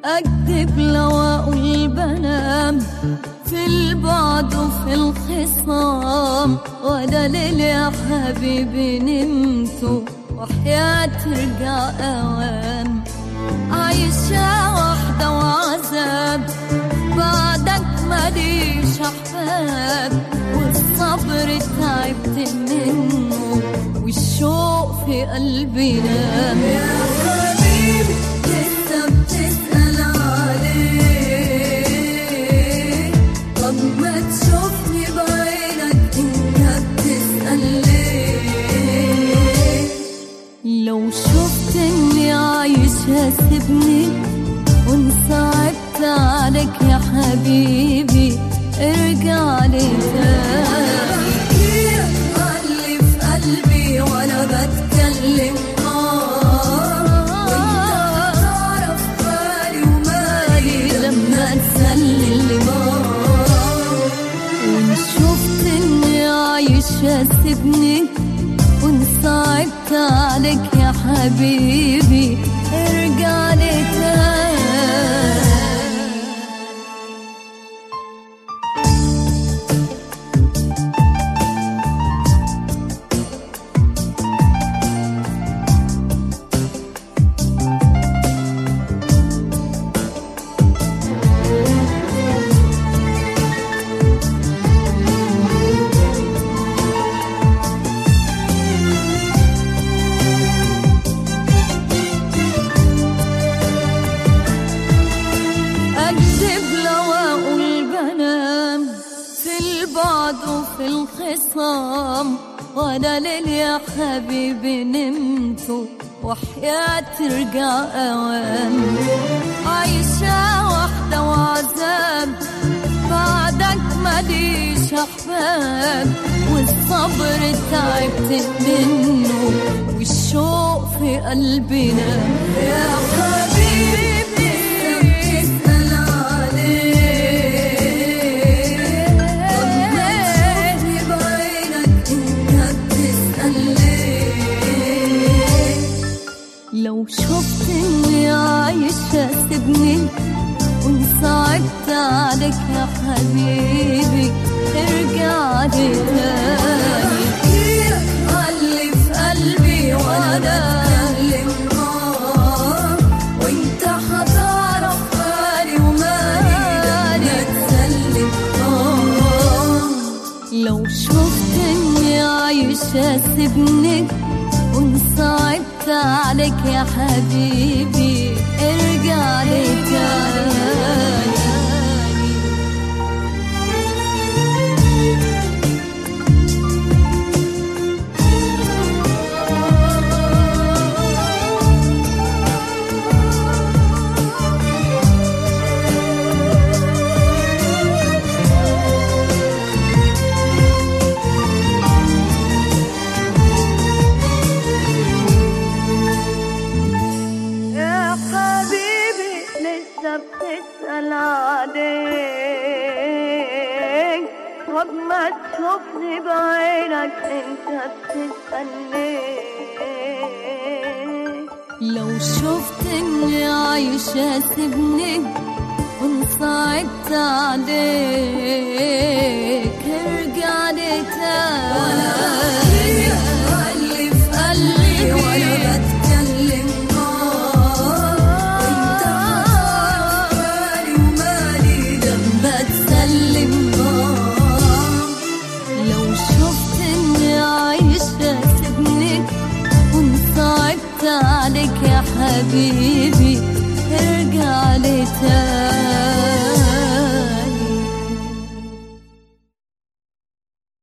أكذب لو أقول بنام في البعد وفي الخصام، ولا ليل يا حبيبي نمت وحياة ترجع أوام. عايشة وحدة وعذاب بعدك ماليش أحباب، والصبر تعبت منه والشوق في قلبي نام. يا حبيبي لسه بتسأل عليه، طب ما تشوفني بعينك انت بتسأل ليه؟ لو شفت اني عايشة سيبني وانصعبت عليك يا حبيبي ارجع لي تاني. اللي في قلبي وانا بتكلم وانت تعرف بالي ومالي لما تسلم. وان شفت اني عايشة سيبني وانصعبت عليك يا حبيبي ارجع لي تاني. أكذب لو أقول بنام في البعد وفي الخصام، ولا ليل يا حبيبي نمت وحياة ترجع أوام. عايشة وحدة وعذاب بعدك ماليش أحباب، والصبر تعبت منه والشوق في قلبي نام. يا حبيبي لو شفت اني عايشة سيبني وانصعبت عليك يا حبيبي ارجع لي تاني. اللي في قلبي وانا بتكلم وانت هتعرف بالي ومالي تسلم. لو شفت اني عايشة سيبني وانصعبت عليك يا حبيبي ارجع لي تاني. بتسأل عليك، طب ما تشوفني بعينك انت بتسأل ليه؟ لو شفت اني عايشة سيبني وانصعبت عليك ارجع لي تاني. اللي في قلبي وانا بتكلم عليك يا حبيبي ارجع لي تاني.